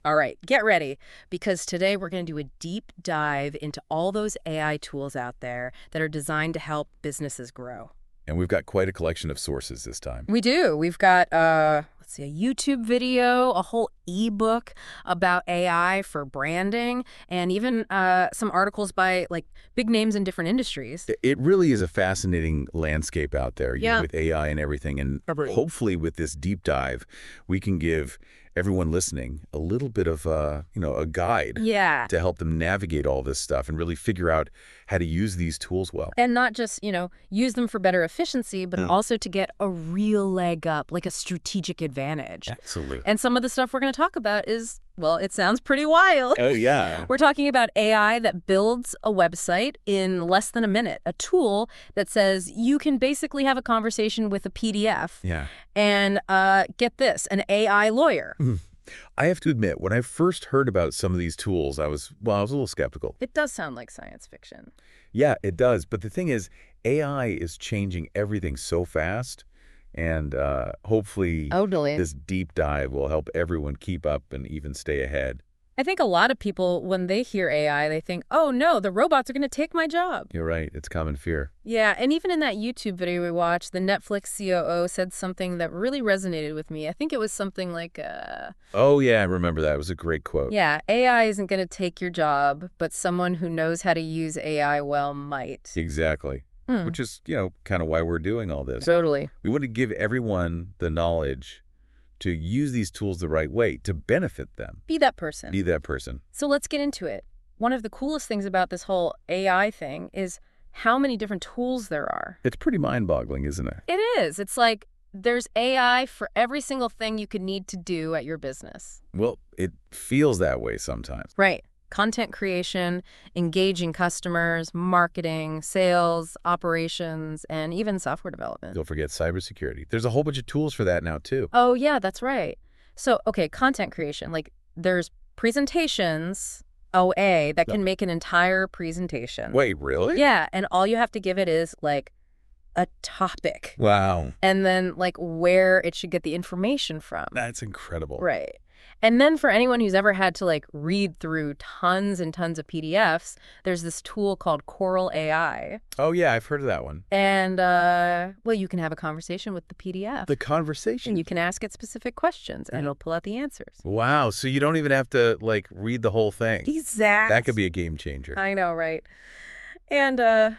All right, get ready, because today we're going to do a deep dive into all those AI tools out there that are designed to help businesses grow. And we've got quite a collection of sources this time. We do. We've got, let's see, a YouTube video, a whole ebook about AI for branding, and even some articles by like big names in different industries. It really is a fascinating landscape out there Yeah. with AI and everything. And hopefully with this deep dive, we can give everyone listening a little bit of a guide Yeah. to help them navigate all this stuff and really figure out how to use these tools well. And not just, use them for better efficiency, but also to get a real leg up, like a strategic advantage. Absolutely. And some of the stuff we're going to talk about is, well, it sounds pretty wild. Oh, yeah. We're talking about AI that builds a website in less than a minute, a tool that says you can basically have a conversation with a PDF Yeah. and get this, an AI lawyer. I have to admit, when I first heard about some of these tools, I was a little skeptical. It does sound like science fiction. Yeah, it does. But the thing is, AI is changing everything so fast. And hopefully Totally. this deep dive will help everyone keep up and even stay ahead. I think a lot of people, when they hear AI, they think, oh no, the robots are going to take my job. You're right. It's common fear. Yeah, and even in that YouTube video we watched, the Netflix COO said something that really resonated with me. I think it was something like, Oh, yeah, I remember that. It was a great quote. yeah, AI isn't going to take your job, but someone who knows how to use AI well might. Exactly. Which is, kind of why we're doing all this. Totally. We want to give everyone the knowledge to use these tools the right way, to benefit them. Be that person. Be that person. So let's get into it. One of the coolest things about this whole AI thing is how many different tools there are. It's pretty mind-boggling, isn't it? It is. It's like there's AI for every single thing you could need to do at your business. Well, it feels that way sometimes. Right. Content creation, engaging customers, marketing, sales, operations, and even software development. Don't forget cybersecurity. There's a whole bunch of tools for that now, too. Oh, yeah, that's right. So, okay, content creation. Like, there's presentations, OA, that can make an entire presentation. Wait, really? Yeah, and all you have to give it is, like, a topic. Wow. And then, like, where it should get the information from. That's incredible. Right. And then for anyone who's ever had to, like, read through tons and tons of PDFs, there's this tool called Coral AI. Oh, yeah, I've heard of that one. And, well, you can have a conversation with the PDF. The conversation. And you can ask it specific questions, and it'll pull out the answers. Wow, so you don't even have to, like, read the whole thing. Exactly. That could be a game changer. I know, right? And,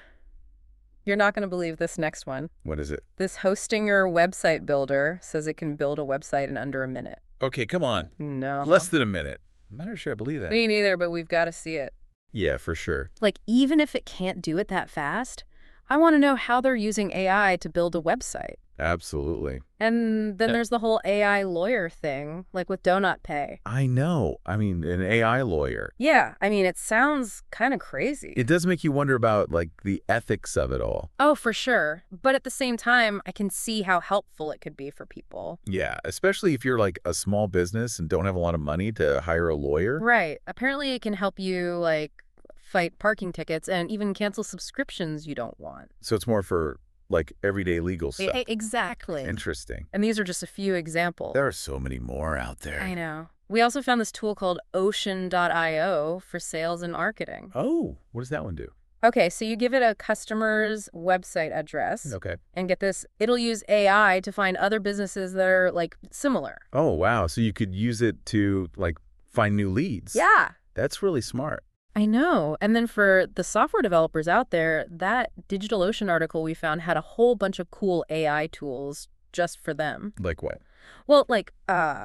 you're not going to believe this next one. What is it? This Hostinger website builder says it can build a website in under a minute. Okay, come on. No. Less than a minute. I'm not sure I believe that. Me neither, but we've got to see it. Yeah, for sure. Like, even if it can't do it that fast, I want to know how they're using AI to build a website. Absolutely. And then there's the whole AI lawyer thing, like with Donut Pay. I know. I mean, an AI lawyer. Yeah, I mean, it sounds kind of crazy. It does make you wonder about, like, the ethics of it all. Oh, for sure. But at the same time, I can see how helpful it could be for people. Yeah, especially if you're, like, a small business and don't have a lot of money to hire a lawyer. Right. Apparently, it can help you, like, fight parking tickets and even cancel subscriptions you don't want. So it's more for, like, everyday legal stuff. Exactly. Interesting. And these are just a few examples. There are so many more out there. I know. We also found this tool called Ocean.io for sales and marketing. Oh, what does that one do? Okay, so you give it a customer's website address. Okay. And get this, it'll use AI to find other businesses that are, like, similar. Oh, wow. So you could use it to, like, find new leads. Yeah. That's really smart. I know. And then for the software developers out there, that DigitalOcean article we found had a whole bunch of cool AI tools just for them. Like what? Well, like,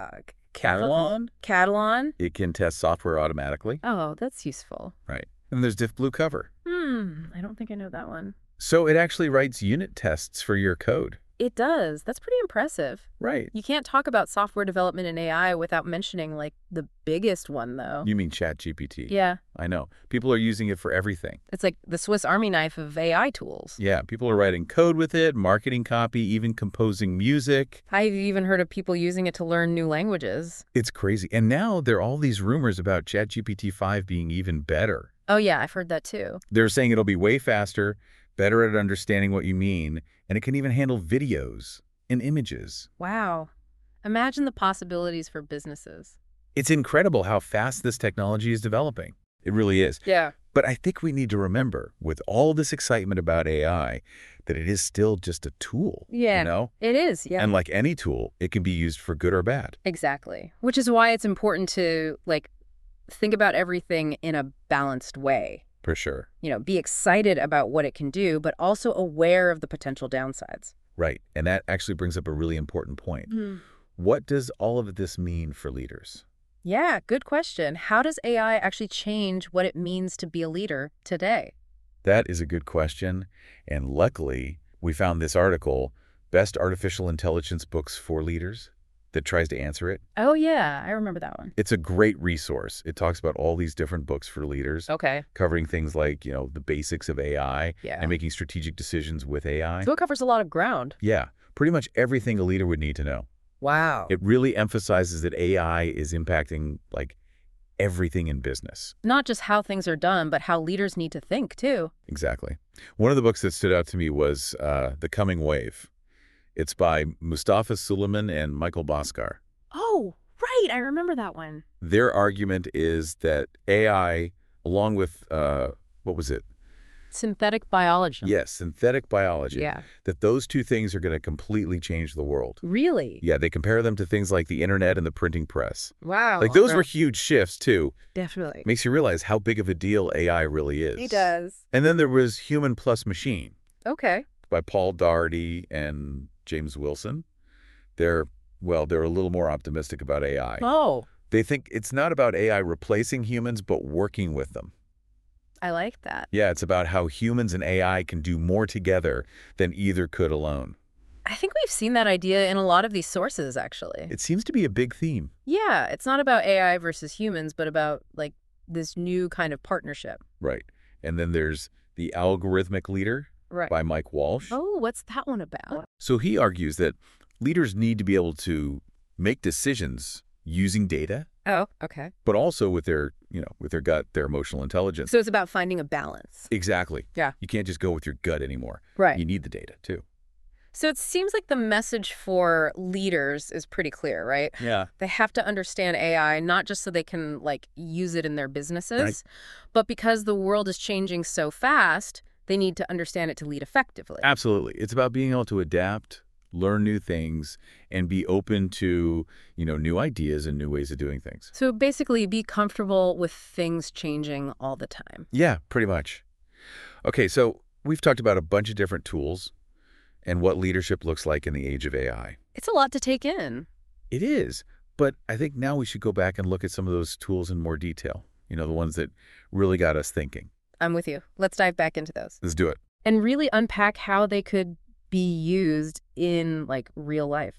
Catalan? Catalan. It can test software automatically. Oh, that's useful. Right. And there's Diff Blue Cover. I don't think I know that one. So it actually writes unit tests for your code. It does. That's pretty impressive. Right. You can't talk about software development and AI without mentioning, like, the biggest one, though. You mean ChatGPT? Yeah. I know. People are using it for everything. It's like the Swiss Army knife of AI tools. Yeah, people are writing code with it, marketing copy, even composing music. I've even heard of people using it to learn new languages. It's crazy. And now there are all these rumors about ChatGPT 5 being even better. Oh, yeah, I've heard that, too. They're saying it'll be way faster, better at understanding what you mean, and it can even handle videos and images. Wow. Imagine the possibilities for businesses. It's incredible how fast this technology is developing. It really is. Yeah. But I think we need to remember, with all this excitement about AI, that it is still just a tool, Yeah. you know? It is, yeah. And like any tool, it can be used for good or bad. Exactly. Which is why it's important to, like, think about everything in a balanced way. For sure. Be excited about what it can do, but also aware of the potential downsides. Right. And that actually brings up a really important point. What does all of this mean for leaders? Yeah, good question. How does AI actually change what it means to be a leader today? That is a good question. And luckily, we found this article, Best Artificial Intelligence Books for Leaders, that tries to answer it. Oh, yeah, I remember that one. It's a great resource. It talks about all these different books for leaders, Okay. covering things like, the basics of AI Yeah. and making strategic decisions with AI. So it covers a lot of ground. Yeah, pretty much everything a leader would need to know. Wow. It really emphasizes that AI is impacting, like, everything in business. Not just how things are done, but how leaders need to think, too. Exactly. One of the books that stood out to me was The Coming Wave. It's by Mustafa Suleiman and Michael Bhaskar. Oh, right. I remember that one. Their argument is that AI, along with, what was it? Synthetic biology. Yes, synthetic biology. Yeah. That those two things are going to completely change the world. Really? Yeah, they compare them to things like the internet and the printing press. Wow. Like, those were huge shifts, too. Definitely. Makes you realize how big of a deal AI really is. It does. And then there was Human Plus Machine Okay. by Paul Daugherty and James Wilson. They're a little more optimistic about AI. Oh, They think it's not about AI replacing humans, but working with them. I like that. Yeah, it's about how humans and AI can do more together than either could alone. I think we've seen that idea in a lot of these sources, actually. It seems to be a big theme. Yeah, it's not about AI versus humans, but about, like, this new kind of partnership. Right. And then there's The Algorithmic Leader Right. by Mike Walsh. Oh, what's that one about? So he argues that leaders need to be able to make decisions using data, Oh, okay. but also with their gut, their emotional intelligence. So it's about finding a balance. Exactly. Yeah. You can't just go with your gut anymore. Right. You need the data, too. So it seems like the message for leaders is pretty clear, right? Yeah. They have to understand AI, not just so they can, like, use it in their businesses, but because the world is changing so fast, they need to understand it to lead effectively. Absolutely. It's about being able to adapt, learn new things, and be open to, new ideas and new ways of doing things. So basically, be comfortable with things changing all the time. Yeah, pretty much. Okay, so we've talked about a bunch of different tools and what leadership looks like in the age of AI. It's a lot to take in. It is, but I think now we should go back and look at some of those tools in more detail, the ones that really got us thinking. I'm with you. Let's dive back into those. Let's do it. And really unpack how they could be used in, like, real life.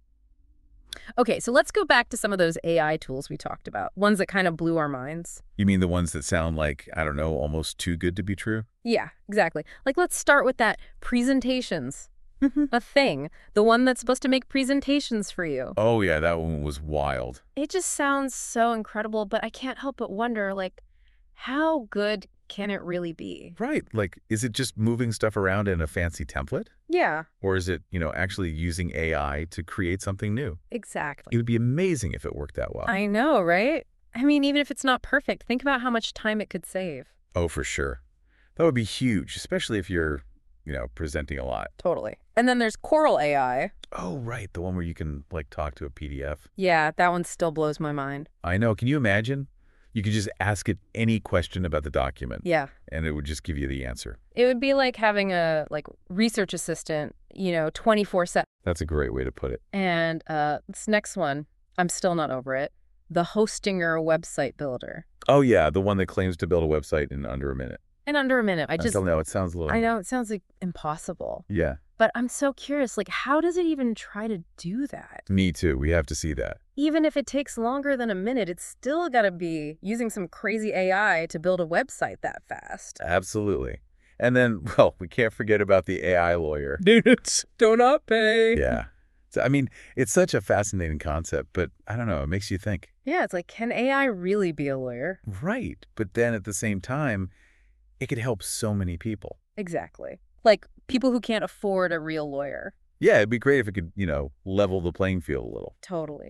Okay, so let's go back to some of those AI tools we talked about, ones that kind of blew our minds. You mean the ones that sound like, I don't know, almost too good to be true? Yeah, exactly. Like, let's start with that presentations. A thing. The one that's supposed to make presentations for you. Oh, yeah, that one was wild. It just sounds so incredible, but I can't help but wonder, like, how good can it really be? Right. Like, is it just moving stuff around in a fancy template? Yeah, Or is it, actually using AI to create something new? exactly. It would be amazing if it worked that well. I know, right? I mean, even if it's not perfect, think about how much time it could save. Oh, for sure. That would be huge, especially if you're, presenting a lot. Totally. And then there's Coral AI. Oh, right. The one where you can, like, talk to a PDF. Yeah, that one still blows my mind. I know. Can you imagine? You could just ask it any question about the document. Yeah. And it would just give you the answer. It would be like having a, like, research assistant, 24/7. That's a great way to put it. And this next one, I'm still not over it. The Hostinger website builder. Oh, yeah. The one that claims to build a website in under a minute. In under a minute. I don't know. It sounds a little... I know, it sounds like impossible. Yeah. But I'm so curious, like, how does it even try to do that? Me too. We have to see that. Even if it takes longer than a minute, it's still got to be using some crazy AI to build a website that fast. Absolutely. And then, well, we can't forget about the AI lawyer. Dudes, do not pay. Yeah. So, I mean, it's such a fascinating concept, but I don't know. It makes you think. Yeah, it's like, can AI really be a lawyer? Right. But then at the same time, it could help so many people. Exactly. Like, people who can't afford a real lawyer. Yeah, it'd be great if it could, level the playing field a little. Totally.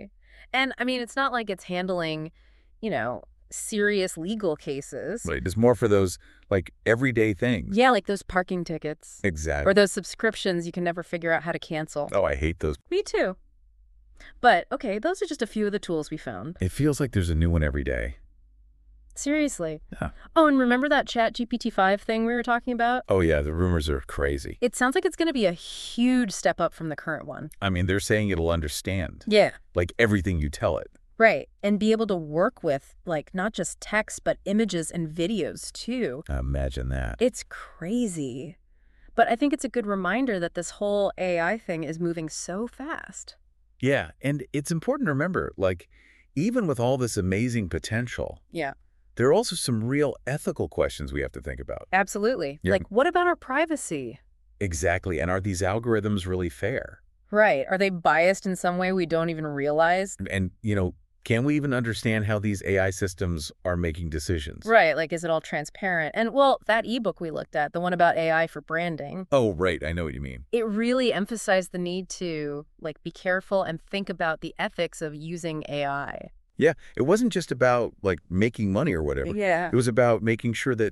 And I mean, it's not like it's handling, you know, serious legal cases. Right. It's more for those, like, everyday things. Yeah, like those parking tickets. Exactly. Or those subscriptions you can never figure out how to cancel. Oh, I hate those. Me too. But, okay, those are just a few of the tools we found. It feels like there's a new one every day. Seriously. Yeah. Oh, and remember that ChatGPT-5 thing we were talking about? Oh, yeah, the rumors are crazy. It sounds like it's going to be a huge step up from the current one. I mean, they're saying it'll understand, Yeah. like, everything you tell it. Right. And be able to work with, like, not just text, but images and videos, too. Imagine that. It's crazy. But I think it's a good reminder that this whole AI thing is moving so fast. Yeah, and it's important to remember, like, even with all this amazing potential, Yeah. there are also some real ethical questions we have to think about. Absolutely. Yeah. Like, what about our privacy? Exactly, and are these algorithms really fair? Right. Are they biased in some way we don't even realize? And, can we even understand how these AI systems are making decisions? Right. Like, is it all transparent? And, well, that ebook we looked at, the one about AI for branding, Oh, right, I know what you mean. it really emphasized the need to, like, be careful and think about the ethics of using AI. Yeah, it wasn't just about, like, making money or whatever. Yeah. It was about making sure that,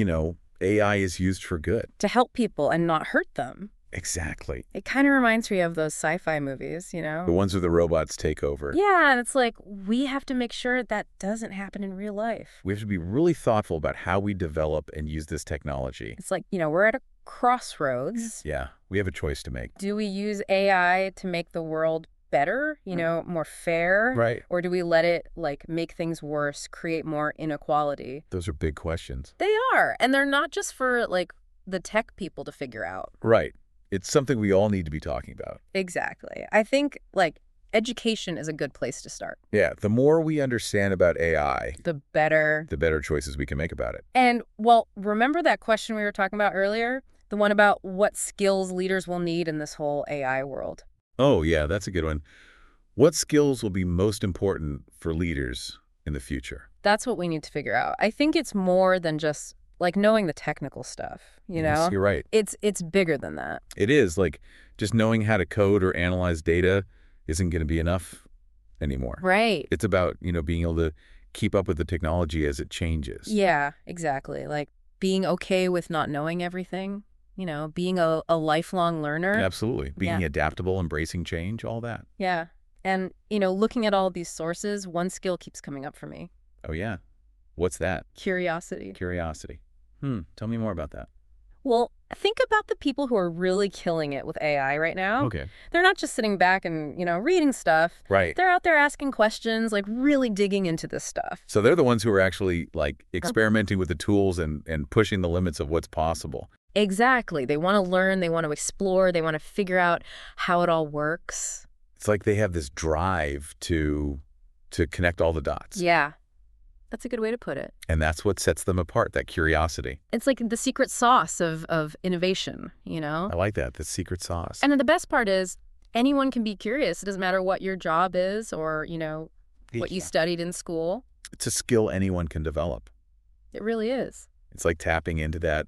AI is used for good. To help people and not hurt them. Exactly. It kind of reminds me of those sci-fi movies, The ones where the robots take over. Yeah, and it's like, we have to make sure that doesn't happen in real life. We have to be really thoughtful about how we develop and use this technology. It's like, we're at a crossroads. Yeah, we have a choice to make. Do we use AI to make the world better, more fair? Right. Or do we let it, like, make things worse, create more inequality? Those are big questions. They are. And they're not just for, like, the tech people to figure out. Right. It's something we all need to be talking about. Exactly. I think, like, education is a good place to start. Yeah, the more we understand about AI, The better. the better choices we can make about it. And, well, remember that question we were talking about earlier? The one about what skills leaders will need in this whole AI world. Oh, yeah, that's a good one. What skills will be most important for leaders in the future? That's what we need to figure out. I think it's more than just, like, knowing the technical stuff, Yes, you're right. It's bigger than that. It is. Like, just knowing how to code or analyze data isn't going to be enough anymore. Right. It's about, being able to keep up with the technology as it changes. Yeah, exactly. Like, being okay with not knowing everything, being a lifelong learner. Absolutely. Being Yeah. adaptable, embracing change, all that. Yeah. And, looking at all these sources, one skill keeps coming up for me. Oh, yeah. What's that? Curiosity. Curiosity. Tell me more about that. Well, think about the people who are really killing it with AI right now. Okay. They're not just sitting back and, reading stuff. Right. They're out there asking questions, like really digging into this stuff. So they're the ones who are actually, like, experimenting with the tools and pushing the limits of what's possible. Exactly. They want to learn, they want to explore, they want to figure out how it all works. It's like they have this drive to connect all the dots. Yeah. That's a good way to put it. And that's what sets them apart, that curiosity. It's like the secret sauce of innovation, I like that, the secret sauce. And then the best part is anyone can be curious. It doesn't matter what your job is or, what you Yeah. studied in school. It's a skill anyone can develop. It really is. It's like tapping into that,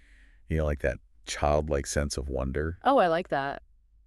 like that childlike sense of wonder, Oh, I like that.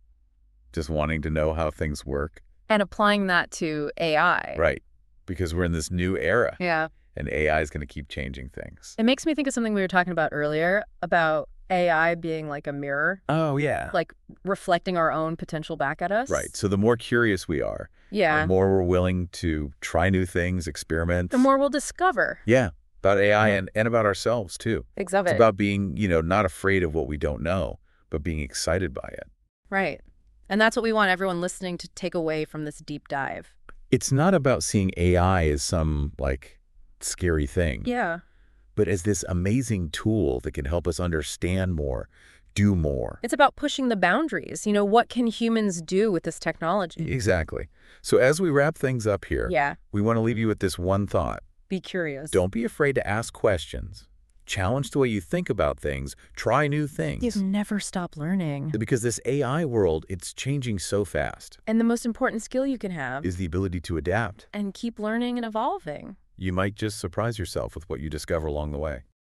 just wanting to know how things work. And applying that to AI. Right. Because we're in this new era, Yeah. and AI is going to keep changing things. It makes me think of something we were talking about earlier about AI being like a mirror, Oh, yeah. like reflecting our own potential back at us. Right. So the more curious we are, Yeah. the more we're willing to try new things, experiment. The more we'll discover. Yeah. About AI and about ourselves, too. Exactly. It's about being, not afraid of what we don't know, but being excited by it. Right. And that's what we want everyone listening to take away from this deep dive. It's not about seeing AI as some, like, scary thing, Yeah. but as this amazing tool that can help us understand more, do more. It's about pushing the boundaries. What can humans do with this technology? Exactly. So as we wrap things up here, Yeah. we want to leave you with this one thought. Be curious. Don't be afraid to ask questions. Challenge the way you think about things. Try new things. never stop learning. Because this AI world, it's changing so fast, And the most important skill you can have is the ability to adapt. and keep learning and evolving. You might just surprise yourself with what you discover along the way.